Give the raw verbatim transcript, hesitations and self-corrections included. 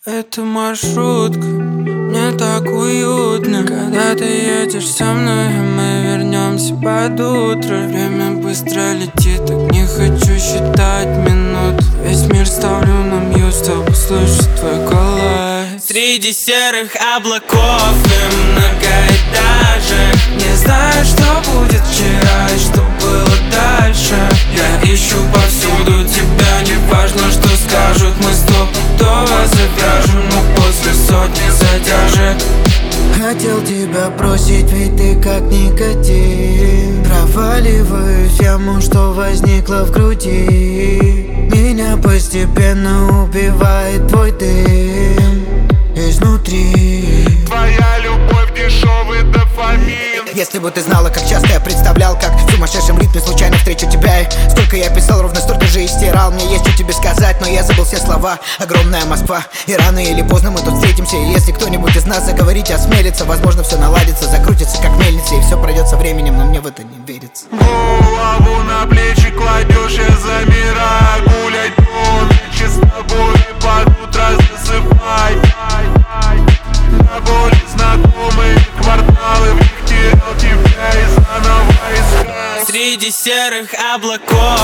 Это маршрутка, мне так уютно, когда ты едешь со мной, и мы вернемся под утро. Время быстро летит, так не хочу считать минут. Весь мир ставлю на мьют, чтобы слышать твой голос. Среди серых облаков и многоэтажек не знаю, что будет вчера и что было дальше. Я ищу повсюду тебя, не важно, что скажут. Мы стопудово завяжем, но после сотни задержек. Хотел тебя бросить, ведь ты как никотин. Проваливаюсь в яму, что возникла в груди. Меня постепенно убивает твой дым изнутри. Твоя любовь, дешевый дофамин. Если бы ты знала, как часто я представлял, как в сумасшедшем ритме случайно встречу тебя. И сколько я писал, ровно столько же и стирал. Мне есть что тебе сказать, но я забыл все слова. Огромная Москва, и рано или поздно мы тут встретимся. И если кто-нибудь из нас заговорить осмелится, возможно, все наладится, закрутится как мельница, и все пройдет со временем, но мне в это не верится. Голову на плечи кладешь, я замираю. Гулять до ночи с тобой и под утро засыпай. На более знакомые кварталы, в них терял тебя и заново искать. Среди серых облаков